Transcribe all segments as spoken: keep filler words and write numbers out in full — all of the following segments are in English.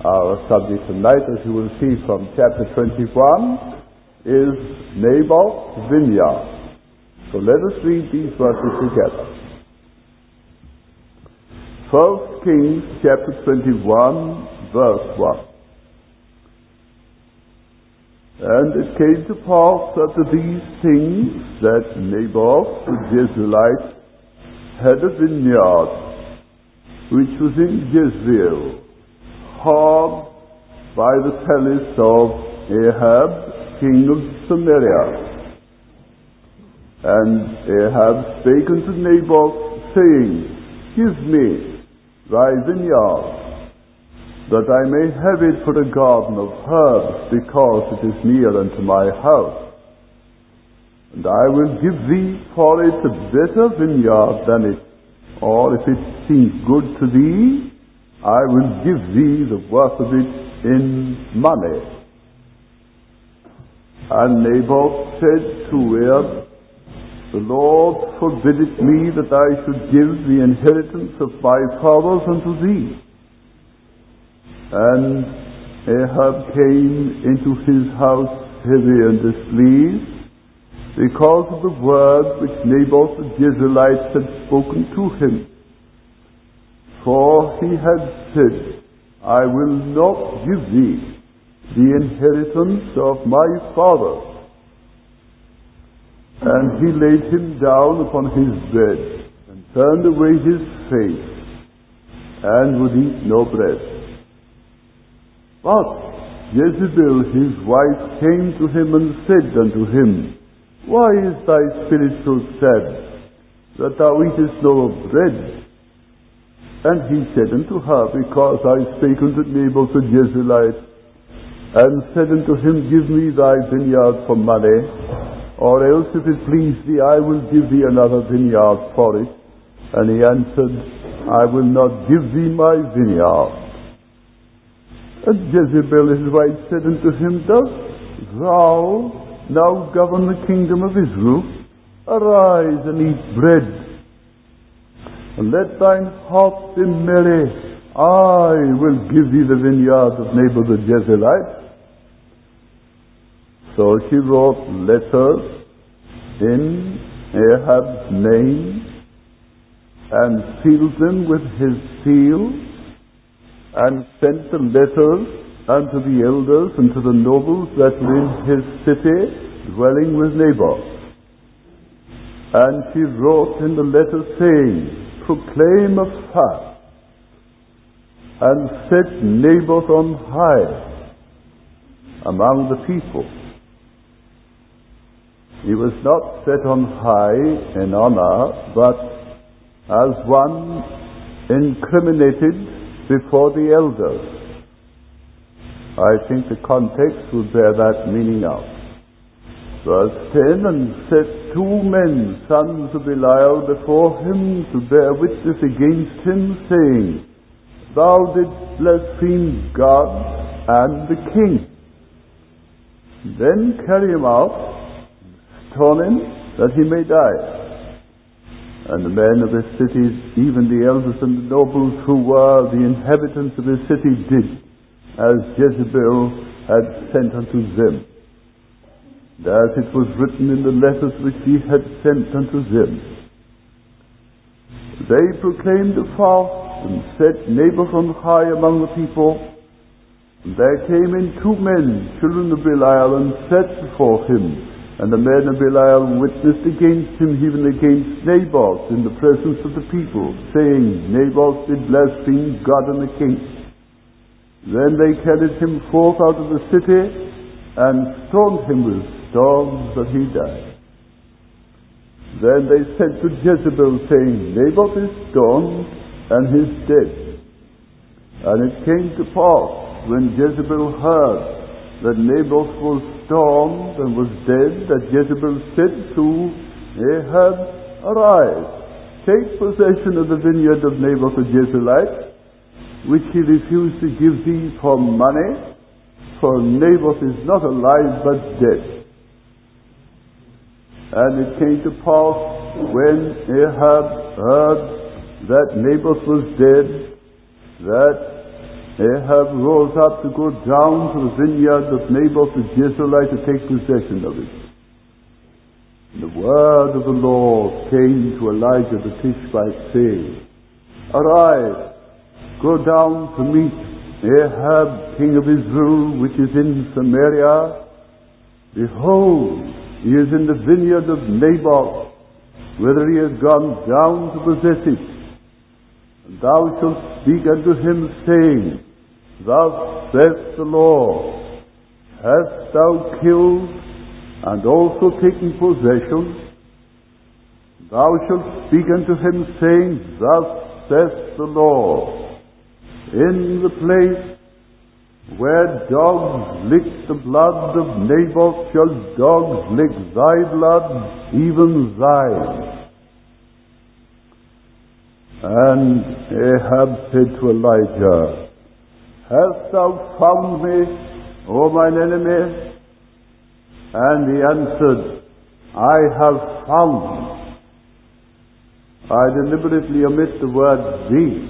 Our subject tonight, as you will see from chapter twenty-one, is Naboth's vineyard. So let us read these verses together. First Kings chapter twenty-one, verse one. And it came to pass after these things that Naboth the Jezreelite had a vineyard which was in Jezreel, hard by the palace of Ahab, king of Samaria. And Ahab spake unto Naboth, saying, Give me thy vineyard, that I may have it for a garden of herbs, because it is near unto my house. And I will give thee for it a better vineyard than it, or if it seems good to thee, I will give thee the worth of it in money. And Naboth said to Ahab, The Lord forbid it me that I should give the inheritance of my fathers unto thee. And Ahab came into his house heavy and displeased, because of the word which Naboth the Jezreelite had spoken to him. For he had said, I will not give thee the inheritance of my fathers. And he laid him down upon his bed, and turned away his face, and would eat no bread. But Jezebel his wife came to him and said unto him, Why is thy spirit so sad, that thou eatest no bread? And he said unto her, Because I spake unto Naboth the Jezreelite, and said unto him, Give me thy vineyard for money, or else if it please thee, I will give thee another vineyard for it. And he answered, I will not give thee my vineyard. And Jezebel his wife said unto him, Dost thou now govern the kingdom of Israel? Arise and eat bread, and let thine heart be merry. I will give thee the vineyard of Naboth the Jezreelite. So she wrote letters in Ahab's name, and sealed them with his seal, and sent the letters unto the elders and to the nobles that were in his city, dwelling with Naboth. And she wrote in the letter, saying, Proclaim a fast, and set Naboth on high among the people. He was not set on high in honor, but as one incriminated before the elders. I think the context would bear that meaning out. Verse ten, And set two men, sons of Belial, before him to bear witness against him, saying, Thou didst blaspheme God and the king. Then carry him out, stone him, that he may die. And the men of the city, even the elders and the nobles who were the inhabitants of the city, did as Jezebel had sent unto them, and as it was written in the letters which he had sent unto them. They proclaimed a fast, and set Naboth on high among the people. And there came in two men, children of Belial, and sat before him. And the men of Belial witnessed against him, even against Naboth, in the presence of the people, saying, Naboth did blaspheme God and the king. Then they carried him forth out of the city, and stoned him with stones, that he died. Then they sent to Jezebel, saying, Naboth is stoned, and is dead. And it came to pass, when Jezebel heard that Naboth was stoned and was dead, that Jezebel said to Ahab, Arise, take possession of the vineyard of Naboth the Jezreelite, which he refused to give thee for money, for Naboth is not alive but dead. And it came to pass, when Ahab heard that Naboth was dead, that Ahab rose up to go down to the vineyard of Naboth the Jezreelite to take possession of it. And the word of the Lord came to Elijah the Tishbite, saying, Arise, go down to meet Ahab, king of Israel, which is in Samaria. Behold, he is in the vineyard of Naboth, whither he has gone down to possess it. And thou shalt speak unto him, saying, Thus saith the Lord, Hast thou killed and also taken possession? Thou shalt speak unto him, saying, Thus saith the Lord, In the place where dogs lick the blood of Naboth shall dogs lick thy blood, even thine. And Ahab said to Elijah, Hast thou found me, O mine enemy? And he answered, I have found. I deliberately omit the word thee,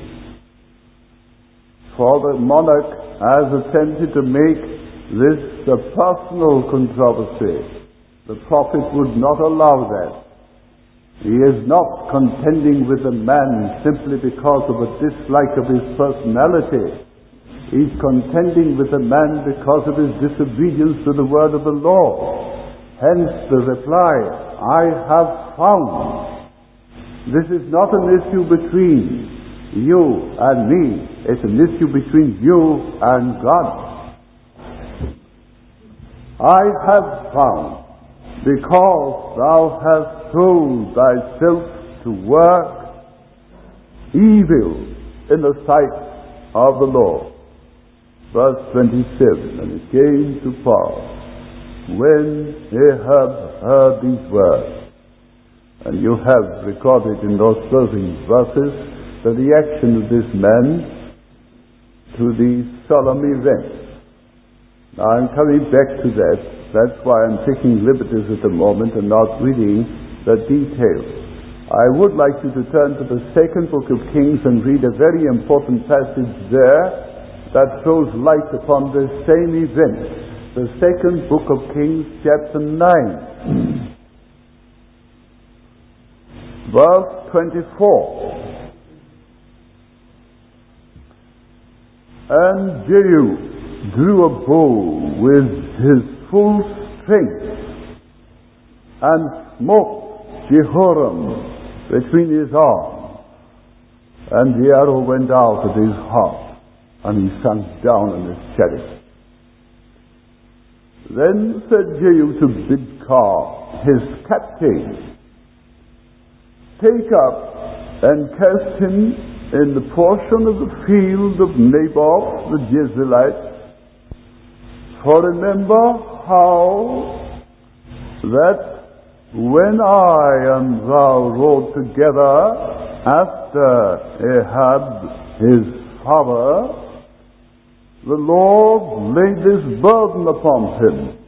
for the monarch has attempted to make this a personal controversy. The prophet would not allow that. He is not contending with a man simply because of a dislike of his personality. He's contending with a man because of his disobedience to the word of the Lord. Hence the reply, I have found. This is not an issue between you and me. It's an issue between you and God. I have found, because thou hast sold thyself to work evil in the sight of the Lord. Verse twenty-seven, And it came to pass, when Ahab heard these words, and you have recorded in those closing verses the reaction of this man to these solemn events. Now I'm coming back to that. That's why I'm taking liberties at the moment and not reading the details. I would like you to turn to the second book of Kings and read a very important passage there that throws light upon this same event. The second book of Kings, chapter nine, verse twenty-four. And Jehu drew a bow with his full strength and smote Jehoram between his arms, and the arrow went out of his heart, and he sank down on his chariot. Then said Jehu to Bidkar, his captain, Take up and cast him in the portion of the field of Naboth the Jezreelite. For remember how that when I and thou rode together after Ahab his father, the Lord laid this burden upon him.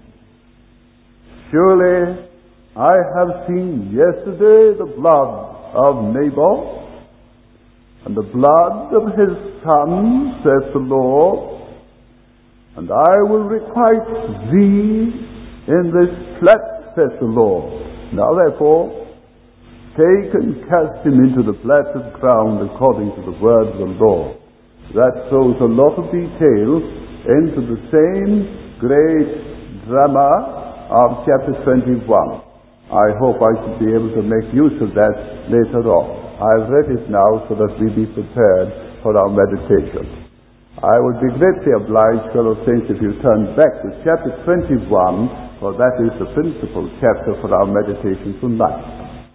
Surely I have seen yesterday the blood of Naboth, and the blood of his son, saith the Lord, and I will requite thee in this flat, saith the Lord. Now therefore, take and cast him into the flat of ground according to the word of the Lord. That throws a lot of detail into the same great drama of chapter twenty-one. I hope I should be able to make use of that later on. I've read it now so that we be prepared for our meditation. I would be greatly obliged, fellow saints, if you turn back to chapter twenty-one, for that is the principal chapter for our meditation tonight.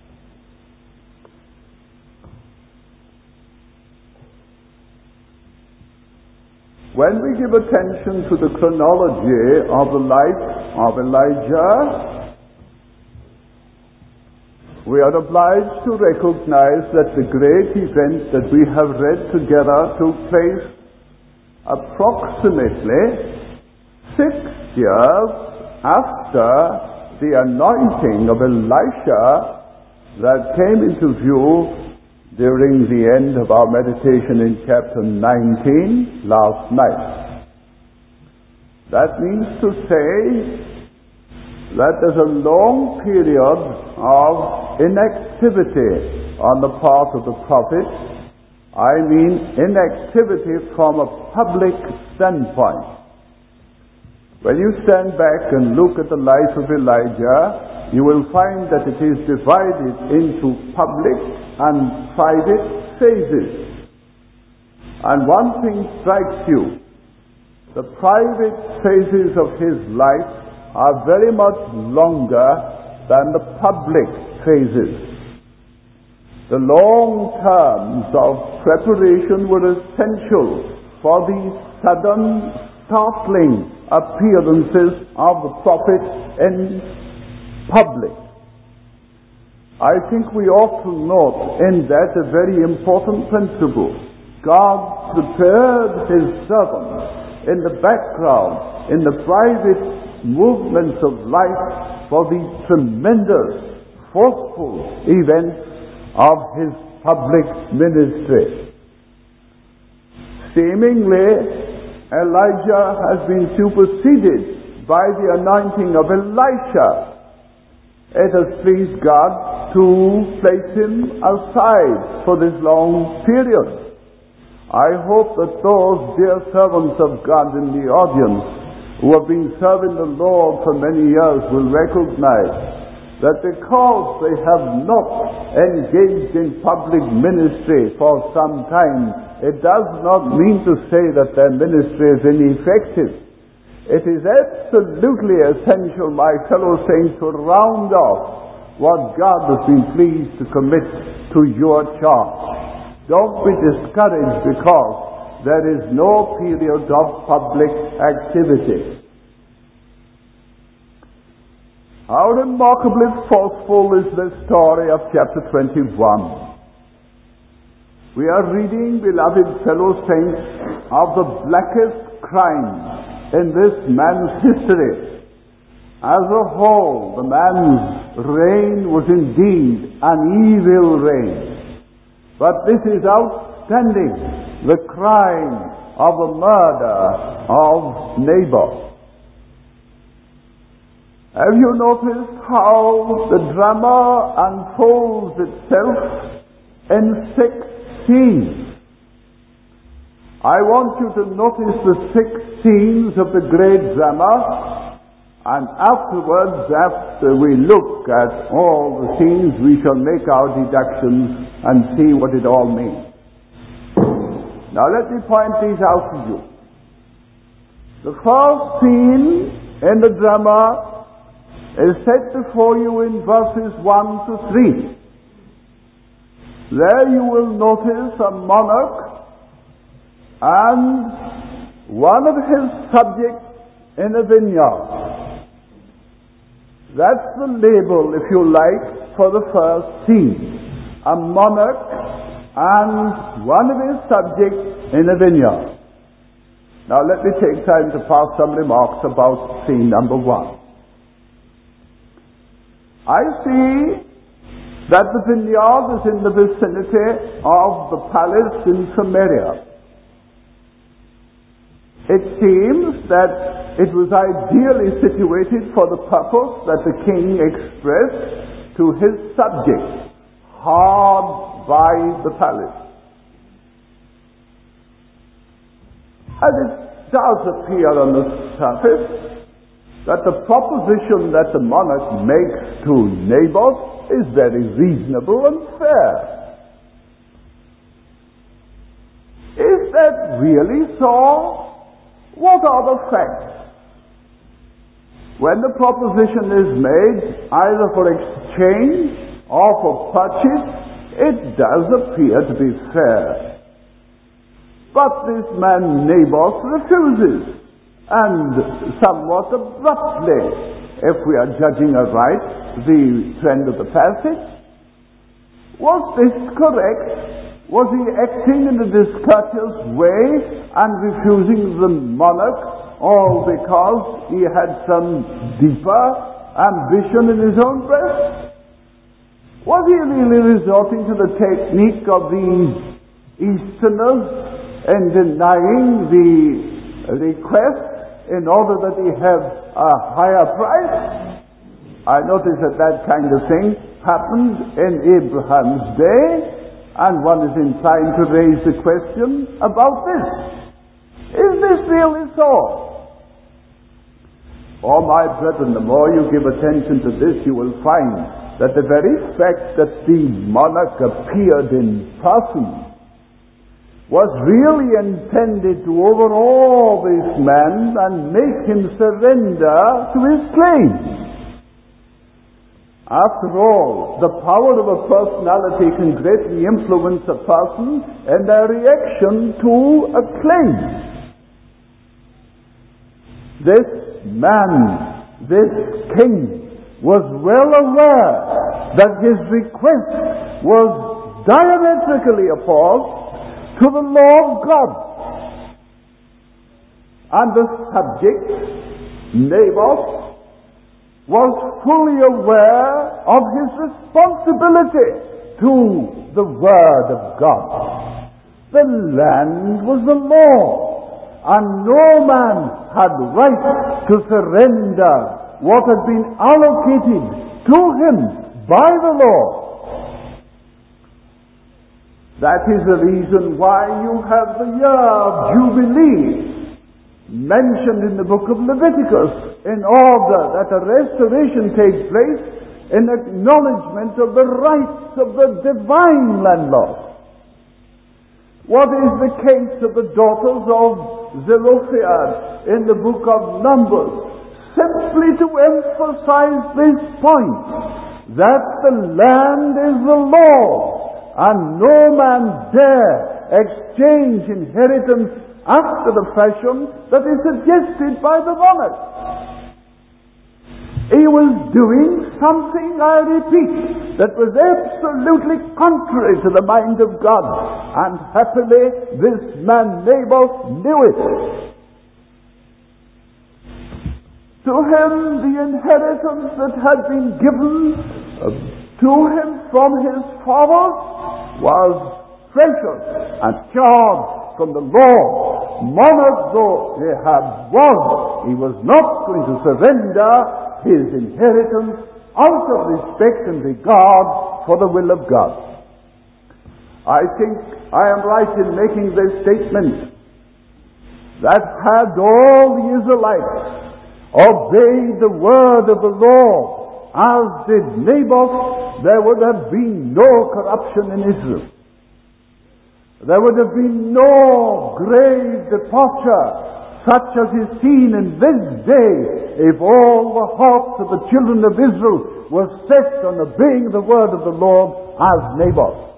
When we give attention to the chronology of the life of Elijah, we are obliged to recognize that the great event that we have read together took place approximately six years after the anointing of Elisha that came into view during the end of our meditation in chapter nineteen last night. That means to say that there's a long period of inactivity on the part of the prophet. I mean inactivity from a public standpoint. When you stand back and look at the life of Elijah, you will find that it is divided into public and private phases. And one thing strikes you: the private phases of his life are very much longer than the public phases. The long terms of preparation were essential for these sudden, startling appearances of the prophet in public. I think we ought to note in that a very important principle. God prepared his servants in the background, in the private movements of life, for these tremendous, forceful events of his public ministry. Seemingly, Elijah has been superseded by the anointing of Elisha. It has pleased God to place him aside for this long period. I hope that those dear servants of God in the audience who have been serving the Lord for many years will recognize that because they have not engaged in public ministry for some time, it does not mean to say that their ministry is ineffective. It is absolutely essential, my fellow saints, to round off what God has been pleased to commit to your charge. Don't be discouraged because there is no period of public activity. How remarkably forceful is the story of chapter twenty-one. We are reading, beloved fellow saints, of the blackest crime in this man's history. As a whole, the man's reign was indeed an evil reign. But this is outstanding, the crime of the murder of Naboth. Have you noticed how the drama unfolds itself in six scenes? I want you to notice the six scenes of the great drama, and afterwards, after we look at all the scenes, we shall make our deductions and see what it all means. Now let me point these out to you. The first scene in the drama is set before you in verses one to three. There you will notice a monarch and one of his subjects in a vineyard. That's the label, if you like, for the first scene. A monarch and one of his subjects in a vineyard. Now let me take time to pass some remarks about scene number one. I see that the vineyard is in the vicinity of the palace in Samaria. It seems that it was ideally situated for the purpose that the king expressed to his subjects, hard by the palace. And it does appear on the surface that the proposition that the monarch makes to Naboth is very reasonable and fair. Is that really so? What are the facts? When the proposition is made, either for exchange or for purchase, it does appear to be fair. But this man Naboth refuses, and somewhat abruptly, if we are judging aright the trend of the passage. Was this correct? Was he acting in a discourteous way and refusing the monarch, all because he had some deeper ambition in his own breast? Was he really resorting to the technique of these Easterners and denying the request in order that he have a higher price? I notice that that kind of thing happened in Abraham's day, and one is inclined to raise the question about this. Is this really so? Oh, my brethren, the more you give attention to this, you will find that the very fact that the monarch appeared in person was really intended to overawe this man and make him surrender to his claims. After all, the power of a personality can greatly influence a person and their reaction to a claim. This man, this king, was well aware that his request was diametrically opposed to the law of God. And the subject, Naboth, was fully aware of his responsibility to the Word of God. The land was the Lord, and no man had right to surrender what had been allocated to him by the Lord. That is the reason why you have the year of Jubilee mentioned in the book of Leviticus, in order that a restoration takes place in acknowledgement of the rights of the divine landlord. What is the case of the daughters of Zelophehad in the book of Numbers? Simply to emphasize this point, that the land is the Lord, and no man dare exchange inheritance after the fashion that is suggested by the monarch. He was doing something, I repeat, that was absolutely contrary to the mind of God, and happily this man Naboth knew it. To him the inheritance that had been given uh, to him from his fathers was precious and charged from the Lord. Monarch though Ahab was, he was not going to surrender his inheritance out of respect and regard for the will of God. I think I am right in making this statement, that had all the Israelites obeyed the word of the Lord, as did Naboth, there would have been no corruption in Israel. There would have been no grave departure such as is seen in this day if all the hearts of the children of Israel were set on obeying the word of the Lord as Naboth.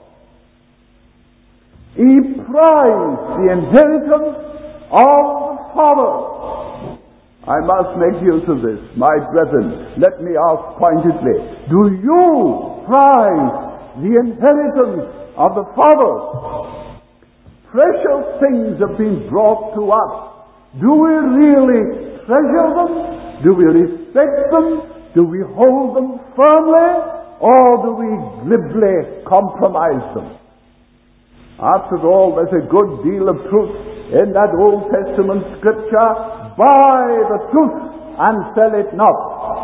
He prized the inheritance of the fathers. I must make use of this. My brethren, let me ask pointedly, do you prize the inheritance of the fathers? Precious things have been brought to us. Do we really treasure them? Do we respect them? Do we hold them firmly? Or do we glibly compromise them? After all, there's a good deal of truth in that Old Testament scripture, buy the truth and sell it not.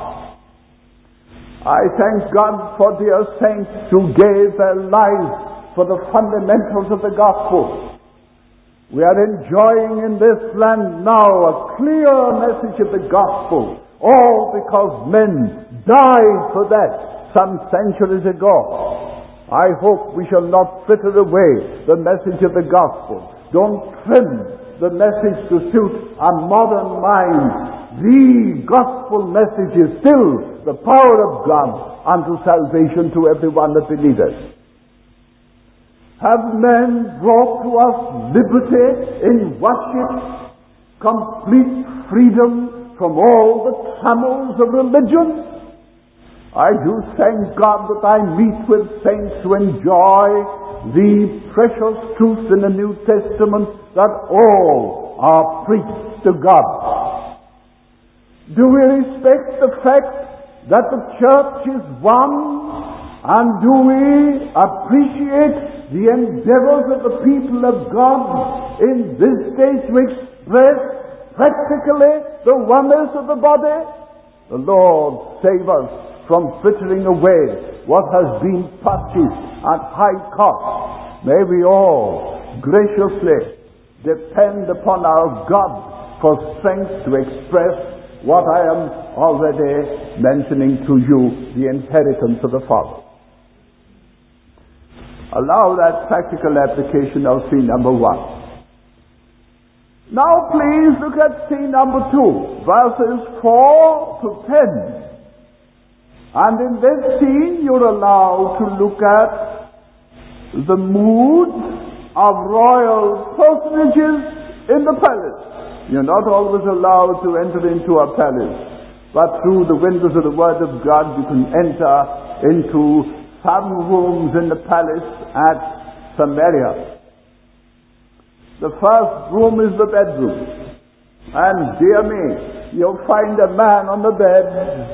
I thank God for dear saints who gave their lives for the fundamentals of the gospel. We are enjoying in this land now a clear message of the gospel, all because men died for that some centuries ago. I hope we shall not fritter away the message of the gospel. Don't trim the message to suit a modern mind. The gospel message is still the power of God unto salvation to everyone that believeth. Have men brought to us liberty in worship, complete freedom from all the trammels of religion? I do thank God that I meet with saints who enjoy the precious truth in the New Testament that all are preached to God. Do we respect the fact that the church is one And do we appreciate the endeavors of the people of God in this day to express practically the oneness of the body? The Lord save us from frittering away what has been purchased at high cost. May we all graciously depend upon our God for strength to express what I am already mentioning to you, the inheritance of the Father. Allow that practical application of scene number one. Now please look at scene number two, verses four to ten. And in this scene you're allowed to look at the mood of royal personages in the palace. You're not always allowed to enter into a palace, but through the windows of the Word of God you can enter into some rooms in the palace at Samaria. The first room is the bedroom. And dear me, you'll find a man on the bed,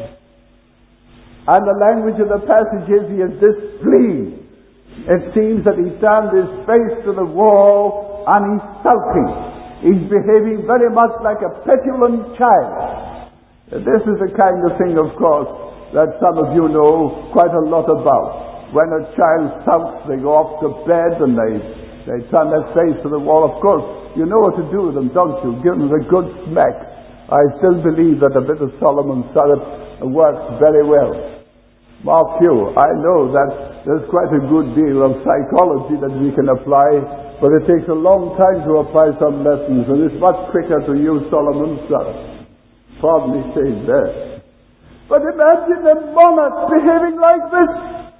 and the language of the passage is he is displeased. It seems that he turned his face to the wall and he's sulking. He's behaving very much like a petulant child. This is the kind of thing, of course, that some of you know quite a lot about. When a child sulks, they go off to bed and they, they turn their face to the wall. Of course, you know what to do with them, don't you? Give them a good smack. I still believe that a bit of Solomon syrup works very well. Mark you, I know that there's quite a good deal of psychology that we can apply, but it takes a long time to apply some lessons, and it's much quicker to use Solomon's syrup. Pardon me saying that. But imagine a monarch behaving like this.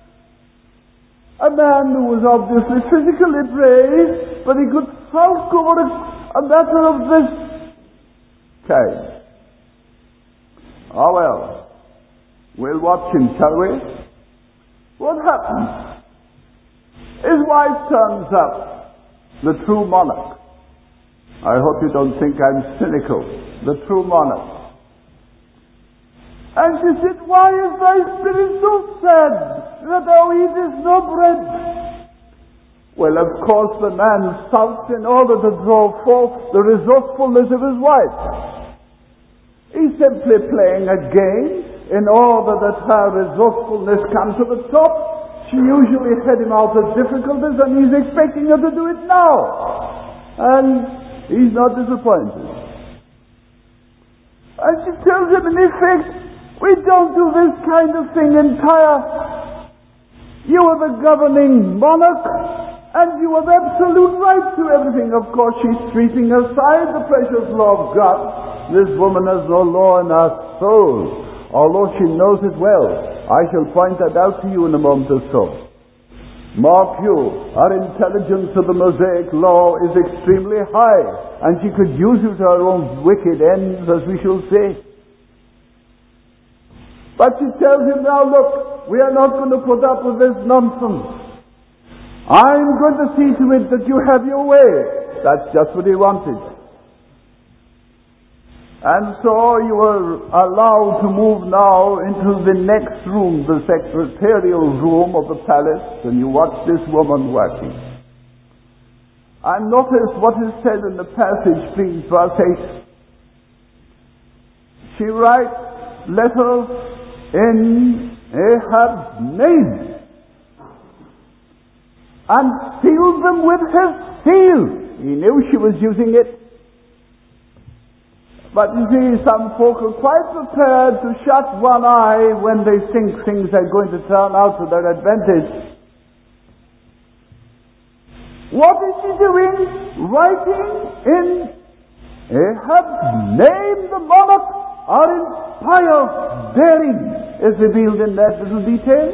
A man who was obviously physically brave, but he could sulk over a, a matter of this kind. Ah well. We'll watch him, shall we? What happens? His wife turns up, the true monarch. I hope you don't think I'm cynical. The true monarch. And she said, why is thy spirit so sad that thou eatest no bread? Well, of course, the man sulked in order to draw forth the resourcefulness of his wife. He's simply playing a game. In order that her resourcefulness come to the top, she usually had him out of difficulties, and he's expecting her to do it now. And he's not disappointed. And she tells him, in effect, we don't do this kind of thing in Tyre. You are the governing monarch, and you have absolute right to everything. Of course, she's sweeping aside the precious law of God. This woman has no law in her soul, although she knows it well. I shall point that out to you in a moment or so. Mark you, her intelligence of the Mosaic law is extremely high, and she could use it to her own wicked ends, as we shall say. But she tells him, now look, we are not going to put up with this nonsense. I'm going to see to it that you have your way. That's just what he wanted. And so you are allowed to move now into the next room, the secretarial room of the palace, and you watch this woman working. And notice what is said in the passage, please, verse eight. She writes letters in Ahab's name and sealed them with his seal. He knew she was using it. But you see, some folk are quite prepared to shut one eye when they think things are going to turn out to their advantage. What is she doing? Writing in Ahab's name, the monarch, are in pious daring, is revealed in that little detail.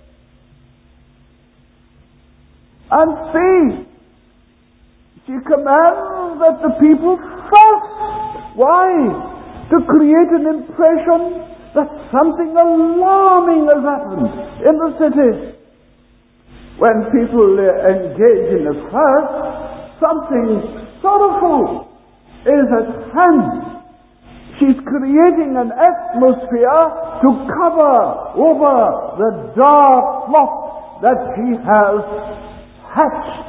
And see, she commands that the people fast. Why? To create an impression that something alarming has happened in the city. When people engage in a fast, something sorrowful is at hand. She she's creating an atmosphere to cover over the dark plot that she has hatched.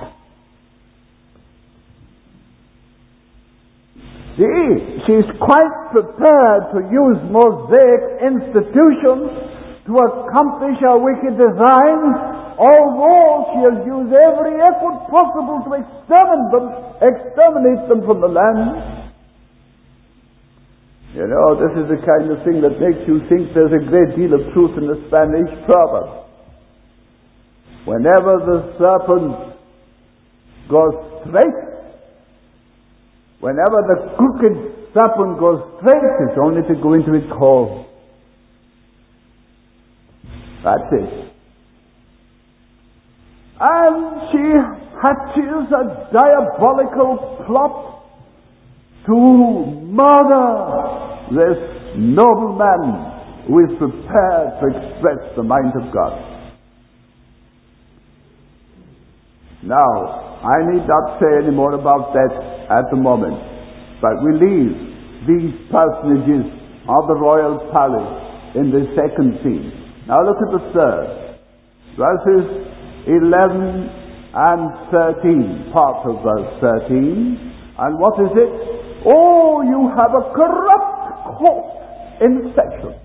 See, she's quite prepared to use Mosaic institutions to accomplish her wicked designs, although she'll use every effort possible to exterminate them, exterminate them from the land. You know, this is the kind of thing that makes you think there's a great deal of truth in the Spanish proverb. Whenever the serpent goes straight, whenever the crooked serpent goes straight, it's only to go into its hole. That's it. And she hatches a diabolical plot to murder this nobleman who is prepared to express the mind of God. Now, I need not say any more about that at the moment, but we leave these personages of the royal palace in the second scene. Now look at the third, verses eleven and thirteen, part of verse thirteen, and what is it? Oh, you have a corrupt court in session.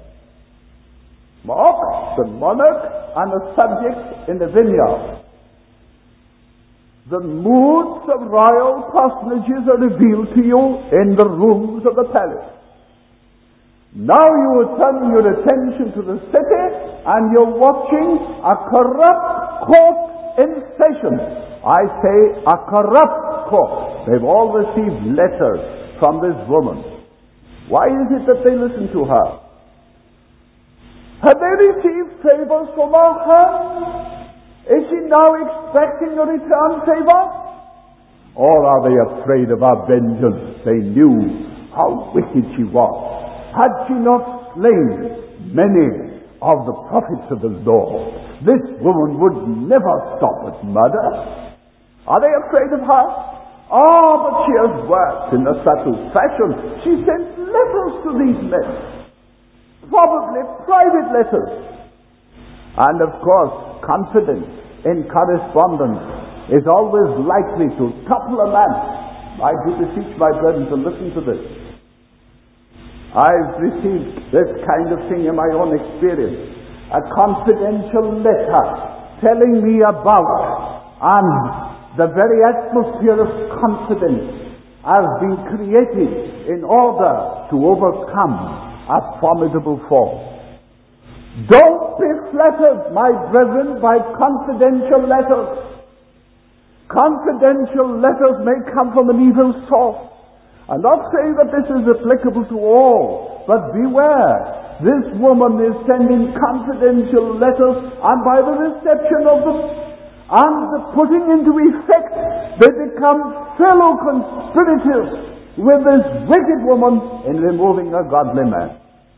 Mark, the monarch and the subjects in the vineyard. The moods of royal personages are revealed to you in the rooms of the palace. Now you are turning your attention to the city and you're watching a corrupt court in session. I say a corrupt court. They've all received letters from this woman. Why is it that they listen to her? Have they received favors from her hand? Is she now expecting a return favor? Or are they afraid of her vengeance? They knew how wicked she was. Had she not slain many of the prophets of the Lord, this woman would never stop at murder. Are they afraid of her? Ah, but she has worked in a subtle fashion. She sent letters to these men, probably private letters. And of course, confidence in correspondence is always likely to topple a man. I do beseech my brethren to listen to this. I've received this kind of thing in my own experience. A confidential letter telling me about and the very atmosphere of confidence has been created in order to overcome a formidable foe. Don't be flattered, my brethren, by confidential letters. Confidential letters may come from an evil source. I'm not saying that this is applicable to all, but beware. This woman is sending confidential letters, and by the reception of them and the putting into effect, they become fellow conspirators with this wicked woman in removing a godly man.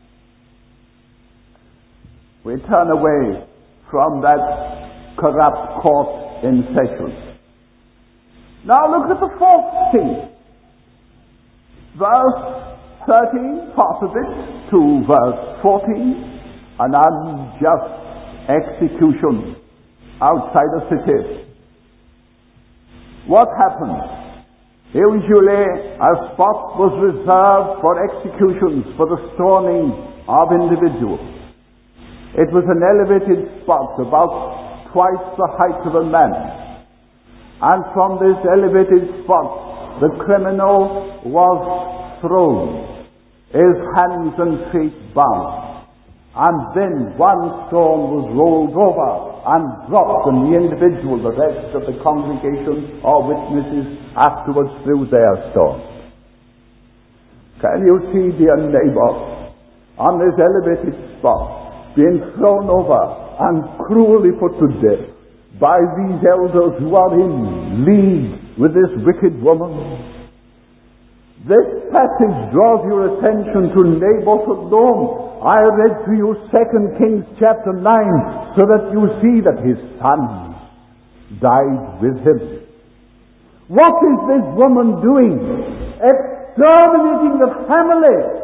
We turn away from that corrupt court in session. Now look at the fourth scene. Verse thirteen, part of it, to verse fourteen, an unjust execution outside the city. What happened? Usually a spot was reserved for executions, for the stoning of individuals. It was an elevated spot about twice the height of a man. And from this elevated spot, the criminal was thrown, his hands and feet bound, and then one stone was rolled over and dropped, and the individual, the rest of the congregation or witnesses afterwards threw their stones. Can you see, dear neighbor, on this elevated spot, being thrown over and cruelly put to death by these elders who are in league with this wicked woman? This passage draws your attention to Naboth alone. I read to you Second Kings chapter nine, so that you see that his son died with him. What is this woman doing? Exterminating the family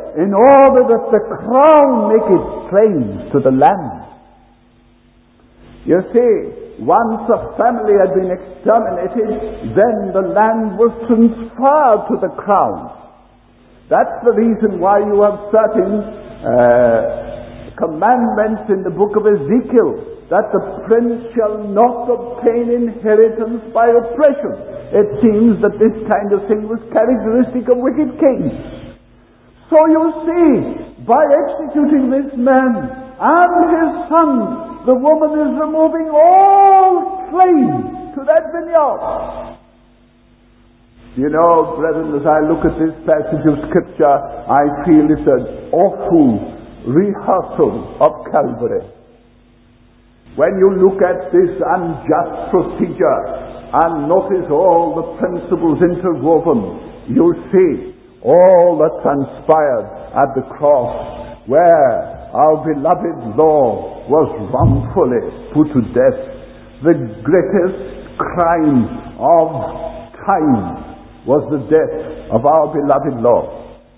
in order that the crown make its claims to the land. You see, once a family had been exterminated, then the land was transferred to the crown. That's the reason why you have certain uh, commandments in the book of Ezekiel, that the prince shall not obtain inheritance by oppression. It seems that this kind of thing was characteristic of wicked kings. So you see, by executing this man and his son, the woman is removing all claim to that vineyard. You know, brethren, as I look at this passage of Scripture, I feel it's an awful rehearsal of Calvary. When you look at this unjust procedure and notice all the principles interwoven, you see all that transpired at the cross, where our beloved Lord was wrongfully put to death. The greatest crime of time was the death of our beloved Lord.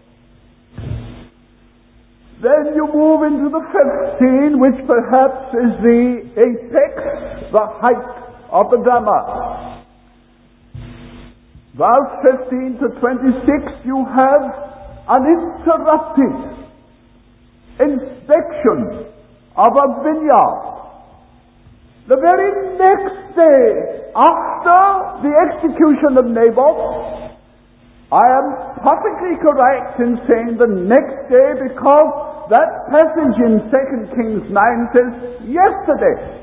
Then you move into the fifth scene, which perhaps is the apex, the height of the drama. Verse fifteen to twenty-six, you have uninterrupted inspection of a vineyard. The very next day, after the execution of Naboth, I am perfectly correct in saying the next day, because that passage in Second Kings nine says yesterday.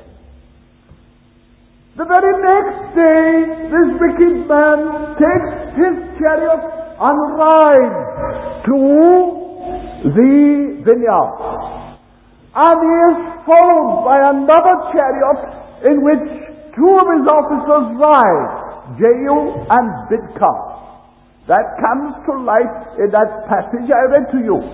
The very next day, this wicked man takes his chariot and rides to the vineyard. And he is followed by another chariot in which two of his officers ride, Jehu and Bidkar. That comes to light in that passage I read to you.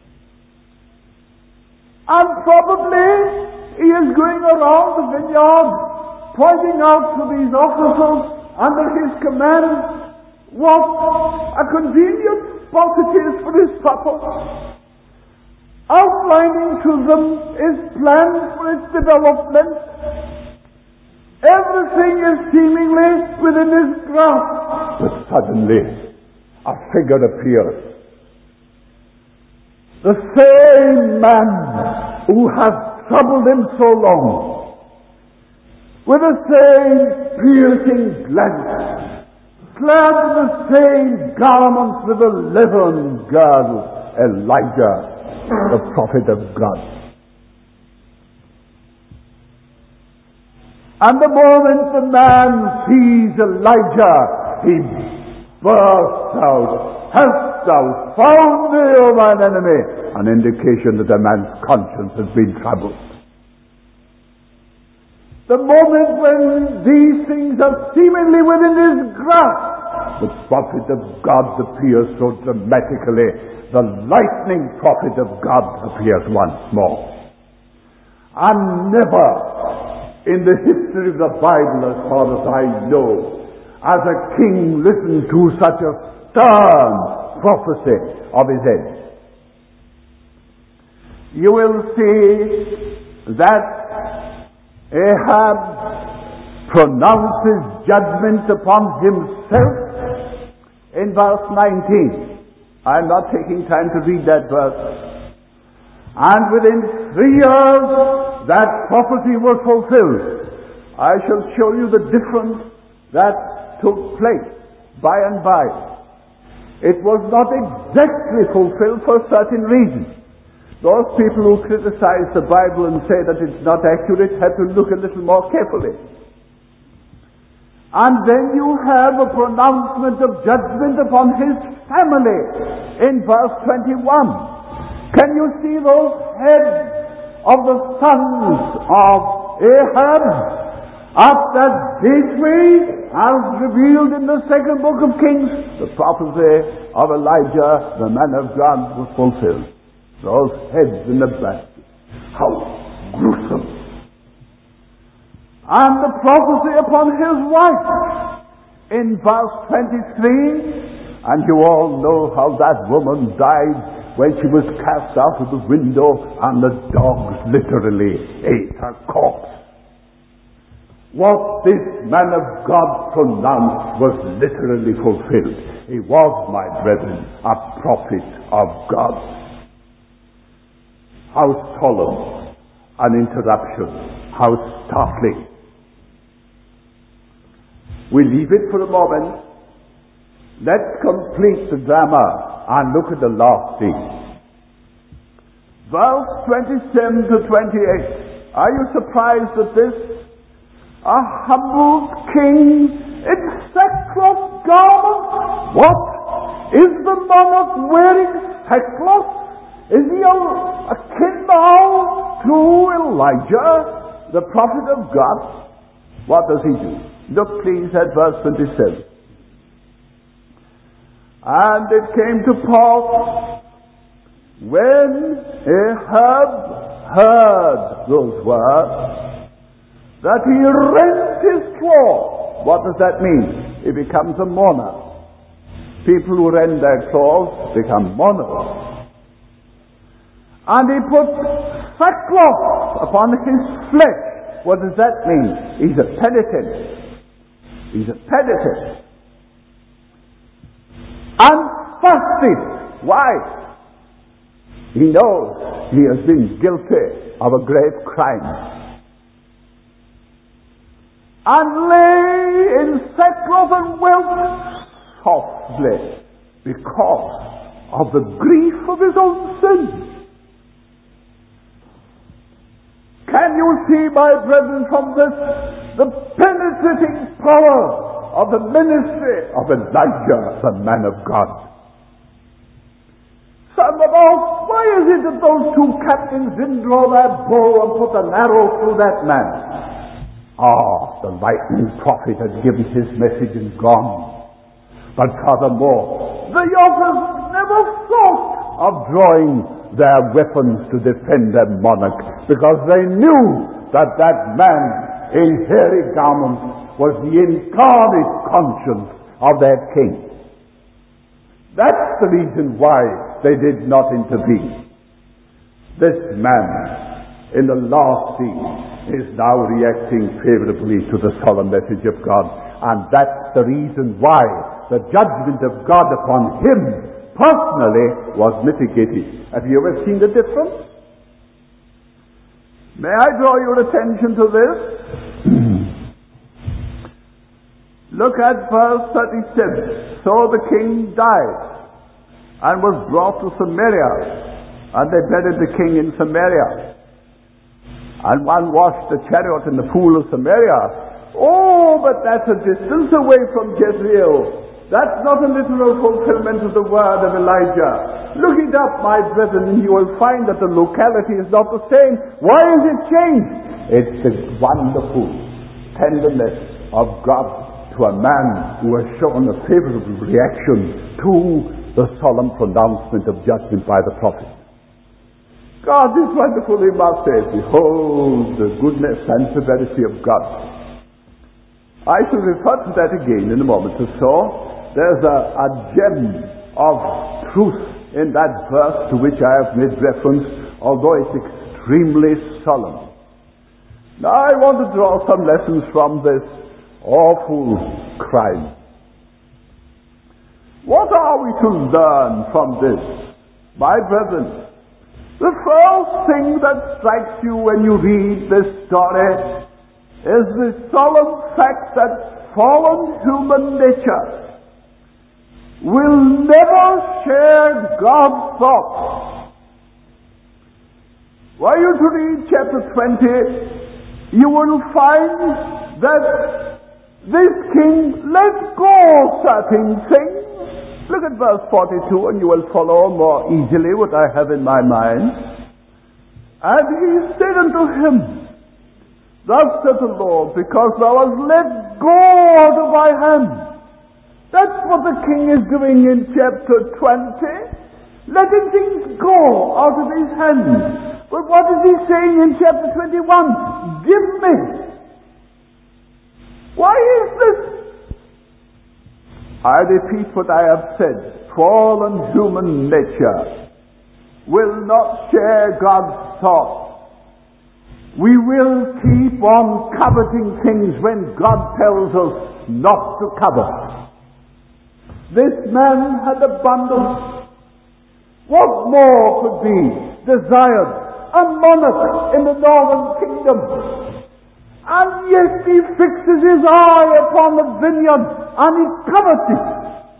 And probably he is going around the vineyard pointing out to these officers under his command what a convenient spot it is for his supper, outlining to them his plans for its development. Everything is seemingly within his grasp. But suddenly a figure appears. The same man who has troubled him so long, with the same piercing glance, clad in the same garments with a leathern girdle, Elijah, the prophet of God. And the moment the man sees Elijah, he bursts out, "Hast thou found me, O mine enemy?" An indication that a man's conscience has been troubled. The moment when these things are seemingly within his grasp, the prophet of God appears so dramatically. The lightning prophet of God appears once more. And never in the history of the Bible, as far as I know, as a king listened to such a stern prophecy of his end. You will see that Ahab pronounces judgment upon himself in verse nineteen. I'm not taking time to read that verse. And within three years that prophecy was fulfilled. I shall show you the difference that took place by and by. It was not exactly fulfilled for certain reasons. Those people who criticize the Bible and say that it's not accurate have to look a little more carefully. And then you have a pronouncement of judgment upon his family in verse twenty-one. Can you see those heads of the sons of Ahab at that gateway as revealed in the second book of Kings? The prophecy of Elijah, the man of God, was fulfilled. Those heads in the basket. How gruesome. And the prophecy upon his wife in verse twenty-three, and you all know how that woman died when she was cast out of the window and the dogs literally ate her corpse. What this man of God pronounced was literally fulfilled. He was, my brethren, a prophet of God. How solemn an interruption. How startling. We leave it for a moment. Let's complete the drama and look at the last thing. Verse twenty-seven to twenty-eight. Are you surprised at this? A humble king in sackcloth garments? What? Is the monarch wearing sackcloth? Is he akin now to Elijah, the prophet of God? What does he do? Look please at verse twenty-seven. And it came to pass, when Ahab heard those words, that he rent his clothes. What does that mean? He becomes a mourner. People who rend their clothes become mourners. And he put sackcloth upon his flesh. What does that mean? He's a penitent. He's a penitent. And fasted. Why? He knows he has been guilty of a grave crime. And lay in sackcloth and wept softly because of the grief of his own sin. Can you see, my brethren, from this, the penetrating power of the ministry of Elijah, the man of God? Some have asked, why is it that those two captains didn't draw their bow and put an arrow through that man? Ah, the lightning prophet had given his message and gone. But furthermore, the officers never thought of drawing their weapons to defend their monarch, because they knew that that man in hairy garments was the incarnate conscience of their king. That's the reason why they did not intervene. This man in the last scene is now reacting favorably to the solemn message of God, and that's the reason why the judgment of God upon him personally was mitigated. Have you ever seen the difference? May I draw your attention to this? Look at verse thirty-seven. So the king died and was brought to Samaria, and they buried the king in Samaria. And one washed the chariot in the pool of Samaria. Oh, but that's a distance away from Jezreel. That's not a literal fulfillment of the word of Elijah. Look it up, my brethren, and you will find that the locality is not the same. Why is it changed? It's the wonderful tenderness of God to a man who has shown a favorable reaction to the solemn pronouncement of judgment by the prophet. God is wonderful, he must say. Behold the goodness and severity of God. I shall refer to that again in a moment or so. There's a, a gem of truth in that verse to which I have made reference, although it's extremely solemn. Now I want to draw some lessons from this awful crime. What are we to learn from this? My brethren, the first thing that strikes you when you read this story is the solemn fact that fallen human nature will never share God's thoughts. Were you to read chapter twenty, you will find that this king let go certain things. Look at verse forty-two and you will follow more easily what I have in my mind. And he said unto him, thus saith the Lord, because thou hast let go out of my hand. That's what the king is doing in chapter twenty. Letting things go out of his hand. But what is he saying in chapter twenty-one? Give me. Why is this? I repeat what I have said. Fallen human nature will not share God's thoughts. We will keep on coveting things when God tells us not to covet. This man had abundance. What more could be desired? A monarch in the northern kingdom. And yet he fixes his eye upon the vineyard and he covets it.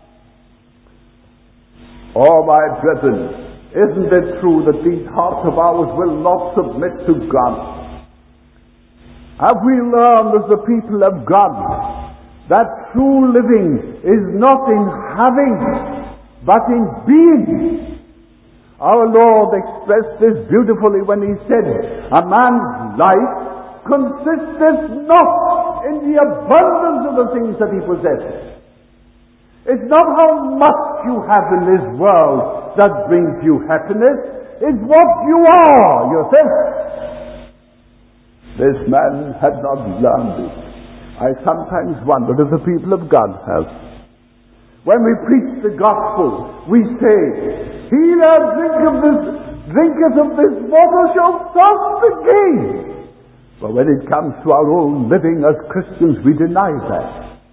Oh, my brethren, isn't it true that these hearts of ours will not submit to God? Have we learned as the people of God that true living is not in having, but in being? Our Lord expressed this beautifully when he said, a man's life consisteth not in the abundance of the things that he possesses. It's not how much you have in this world that brings you happiness. It's what you are yourself. This man had not learned it. I sometimes wonder if the people of God have. When we preach the gospel, we say, he that drinketh of this, drinketh of this water shall thirst again. But when it comes to our own living as Christians, we deny that.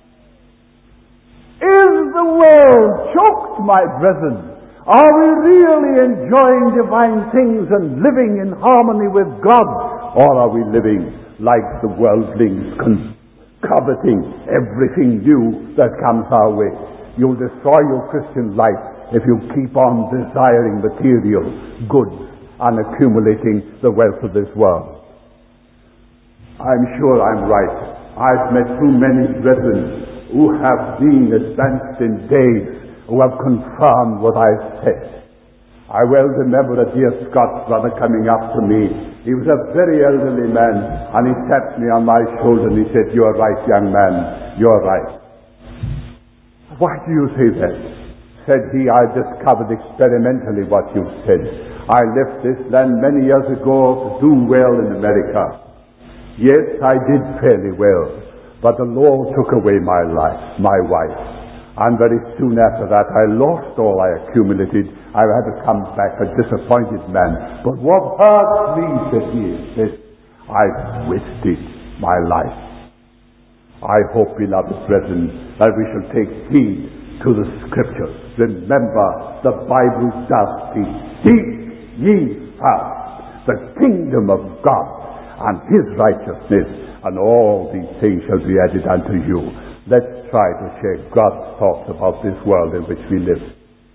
Is the world choked, my brethren? Are we really enjoying divine things and living in harmony with God? Or are we living like the worldlings, con- coveting everything new that comes our way? You'll destroy your Christian life if you keep on desiring material goods and accumulating the wealth of this world. I'm sure I'm right. I've met too many brethren who have been advanced in days, who have confirmed what I've said. I well remember a dear Scots brother coming up to me. He was a very elderly man, and he tapped me on my shoulder and he said, "You're right, young man, you're right." "Why do you say that?" Said he, "I discovered experimentally what you said. I left this land many years ago to do well in America. Yes, I did fairly well, but the Lord took away my life, my wife. And very soon after that, I lost all I accumulated. I had to come back a disappointed man. But what hurt me," said he, is "I've wasted my life." I hope, beloved brethren, that we shall take heed to the Scriptures. Remember, the Bible does teach. Seek ye first the kingdom of God and his righteousness, and all these things shall be added unto you. Let's try to share God's thoughts about this world in which we live.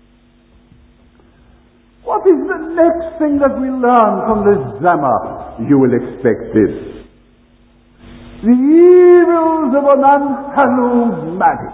What is the next thing that we learn from this drama? You will expect this. The evils of an unhallowed marriage.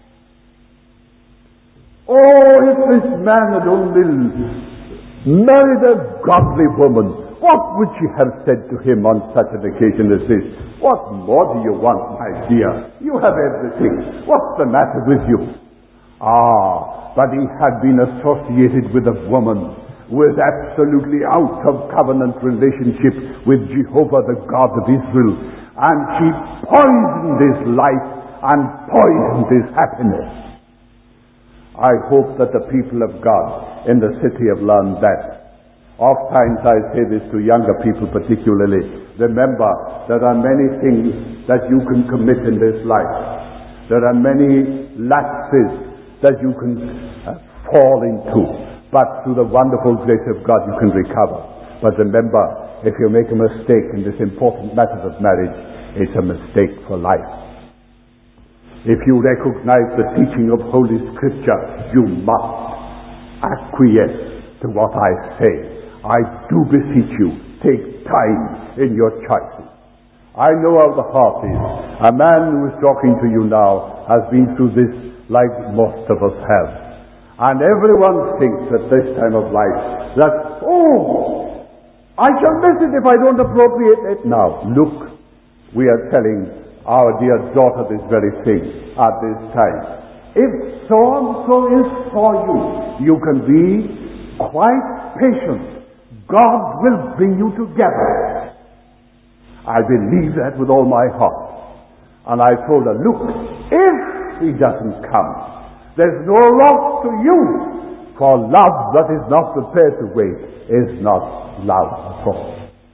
Oh, if this man had only married a godly woman, what would she have said to him on such an occasion as this? "What more do you want, my dear? You have everything. What's the matter with you?" Ah, but he had been associated with a woman who is absolutely out of covenant relationship with Jehovah, the God of Israel, and she poisoned his life and poisoned his happiness. I hope that the people of God in the city have learned that. Oft-times I say this to younger people particularly. Remember, there are many things that you can commit in this life. There are many lapses that you can uh, fall into. But through the wonderful grace of God you can recover. But remember, if you make a mistake in this important matter of marriage, it's a mistake for life. If you recognize the teaching of Holy Scripture, you must acquiesce to what I say. I do beseech you, take time in your choices. I know how the heart is. A man who is talking to you now has been through this like most of us have. And everyone thinks at this time of life that, oh, I shall miss it if I don't appropriate it now. Look, we are telling our dear daughter this very thing at this time. If so-and-so is for you, you can be quite patient. God will bring you together. I believe that with all my heart. And I told her, look, if he doesn't come, there's no loss to you. For love that is not prepared to wait is not love at all.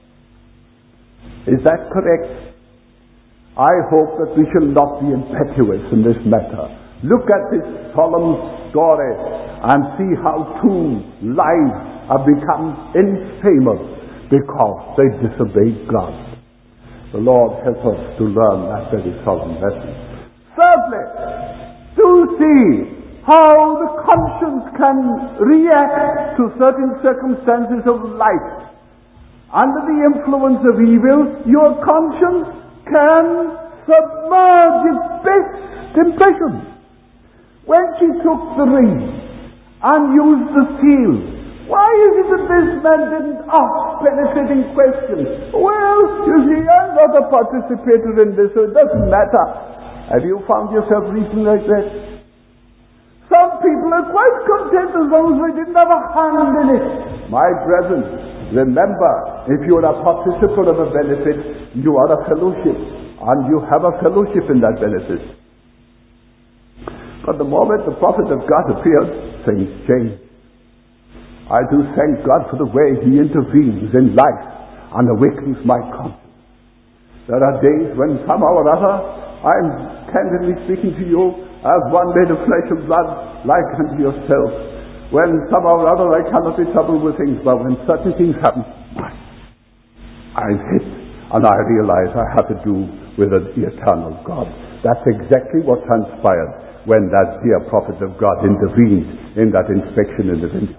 Is that correct? I hope that we shall not be impetuous in this matter. Look at this solemn story and see how two lives have become infamous because they disobeyed God. The Lord help us to learn that very solemn lesson. Thirdly, to see how the conscience can react to certain circumstances of life. Under the influence of evil, your conscience can submerge its best impressions. When she took the ring and used the seal, why is it that this man didn't ask penetrating questions? Well, you see, I'm not a participator in this, so it doesn't matter. Have you found yourself reasoning like that? Some people are quite content as long as they didn't have a hand in it. My brethren, remember, if you are a participant of a benefit, you are a fellowship, and you have a fellowship in that benefit. But the moment the prophet of God appeared, things changed. I do thank God for the way He intervenes in life and awakens my conscience. There are days when somehow or other, I'm candidly speaking to you as one made of flesh and blood, like unto yourself. When somehow or other I cannot be troubled with things, but when certain things happen, I'm hit, and I realize I have to do with the eternal God. That's exactly what transpired when that dear prophet of God intervened in that inspection in the vineyard.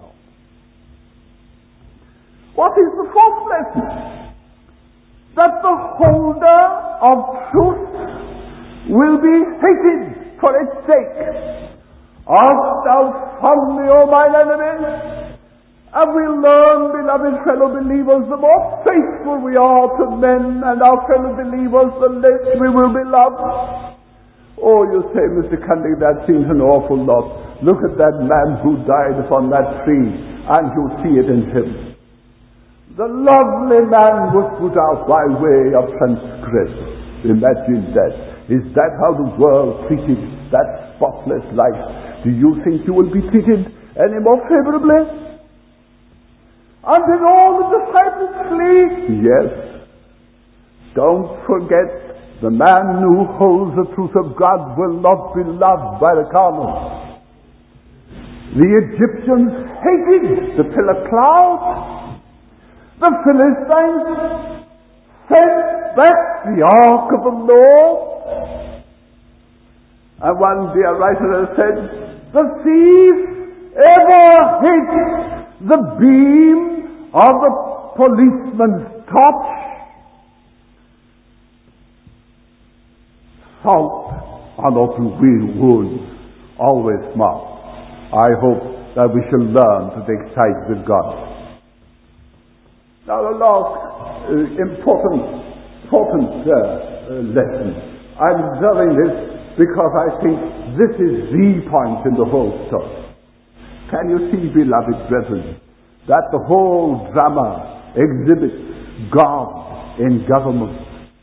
What is the fourth lesson? That the holder of truth will be hated for its sake. Art thou from me, O mine enemy? And we learn, beloved fellow believers, the more faithful we are to men and our fellow believers, the less we will be loved. Oh, you say, Mister Cunning, that seems an awful lot. Look at that man who died upon that tree, and you see it in him. The lovely man was put out by way of transgressor. Imagine that. Is that how the world treated that spotless life? Do you think you will be treated any more favorably? And did all the disciples flee? Yes. Don't forget, the man who holds the truth of God will not be loved by the carnal. The Egyptians hated the pillar cloud. The Philistines sent back the ark of the Lord. And one dear writer has said, the thief ever hit the beam of the policeman's torch. Salt on open wounds always smart. I hope that we shall learn to take sides with God. Now the last uh, important, important uh, uh, lesson. I'm observing this because I think this is the point in the whole story. Can you see, beloved brethren, that the whole drama exhibits God in government?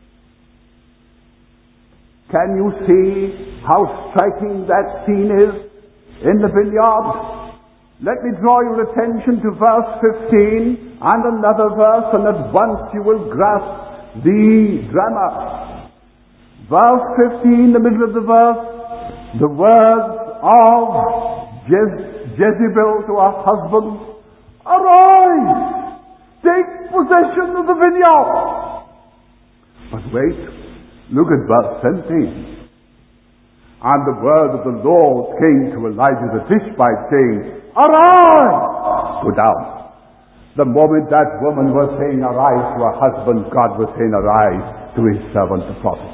Can you see how striking that scene is in the vineyard? Let me draw your attention to verse fifteen and another verse, and at once you will grasp the drama. Verse fifteen, the middle of the verse, the words of Je- Jezebel to her husband, arise, take possession of the vineyard. But wait, look at verse seventeen. And the word of the Lord came to Elijah the Tishbite, saying, arise, go down. The moment that woman was saying arise to her husband, God was saying arise to his servant the prophet.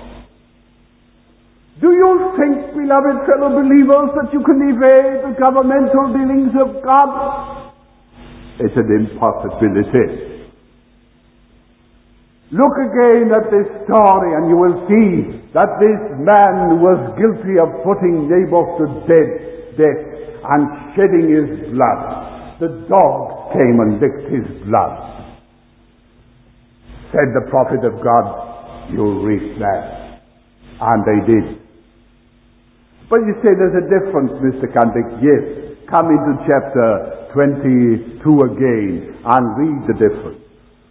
Do you think, beloved fellow believers, that you can evade the governmental dealings of God? It's an impossibility. Look again at this story and you will see that this man was guilty of putting Naboth to death, death and shedding his blood. The dogs came and licked his blood. Said the prophet of God, you'll reap that. And they did. But you say there's a difference, Mister Kandik. Yes. come into chapter twenty-two again and read the difference.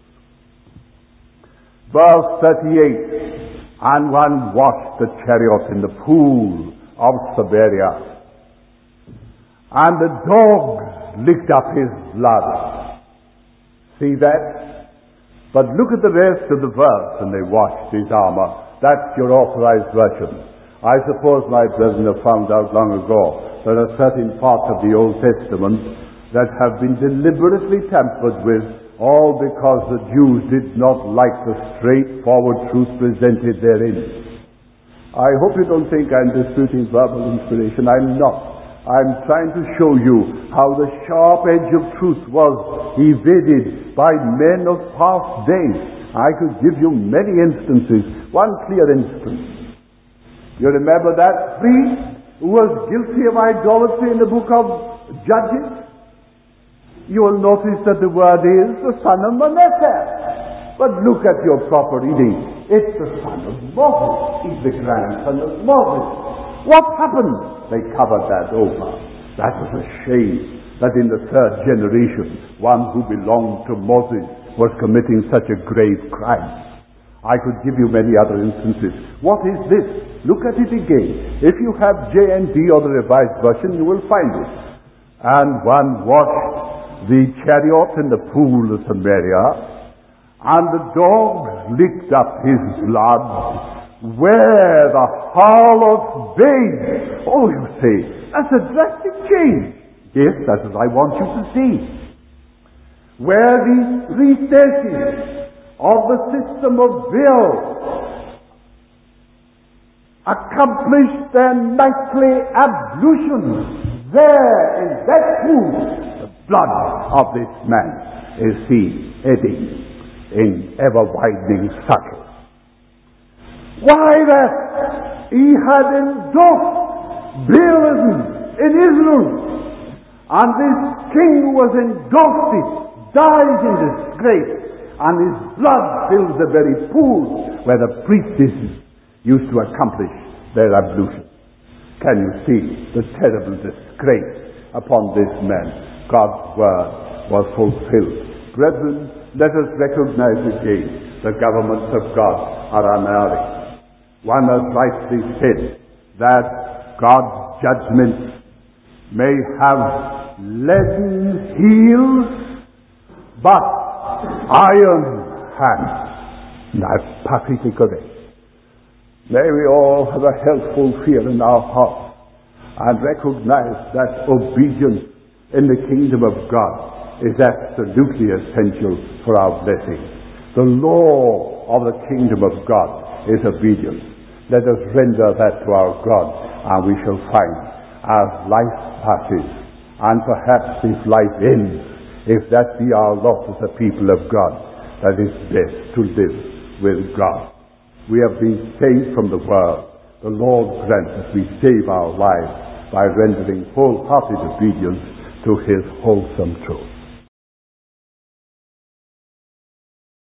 Verse thirty-eight, and one washed the chariot in the pool of Samaria, and the dogs licked up his blood. See that? But look at the rest of the verse, and they washed his armor. That's your authorized version. I suppose my brethren have found out long ago there are certain parts of the Old Testament that have been deliberately tampered with, all because the Jews did not like the straightforward truth presented therein. I hope you don't think I'm disputing verbal inspiration. I'm not. I'm trying to show you how the sharp edge of truth was evaded by men of past days. I could give you many instances. One clear instance. You remember that priest who was guilty of idolatry in the book of Judges? You will notice that the word is the son of Manasseh. But look at your proper reading. It's the son of Moses. He's the grandson of Moses. What happened? They covered that over. That was a shame that in the third generation, one who belonged to Moses was committing such a grave crime. I could give you many other instances. What is this? Look at it again. If you have J N D or the Revised Version, you will find it. And one washed the chariot in the pool of Samaria, and the dogs licked up his blood, where the harlots bathed. Oh, you say, that's a drastic change. Yes, that's what I want you to see. Where the priestesses of the system of Baal accomplished their nightly ablutions, there in that pool, the blood of this man is seen eddying in ever-widening circles. Why that? He had endorsed Baalism in Israel, and this king who was endorsed it died in disgrace, and his blood fills the very pool where the priestesses used to accomplish their ablution. Can you see the terrible disgrace upon this man? God's word was fulfilled. Brethren, let us recognize again the governments of God are unerring. One has rightly said that God's judgment may have leaden heels, but iron hands. That's perfectly correct. May we all have a healthful fear in our hearts and recognize that obedience in the kingdom of God is absolutely essential for our blessing. The law of the kingdom of God is obedience. Let us render that to our God, and we shall find as life passes, and perhaps if life ends, if that be our lot as a people of God, that is best to live with God. We have been saved from the world. The Lord grant that we save our lives by rendering wholehearted obedience to His wholesome truth.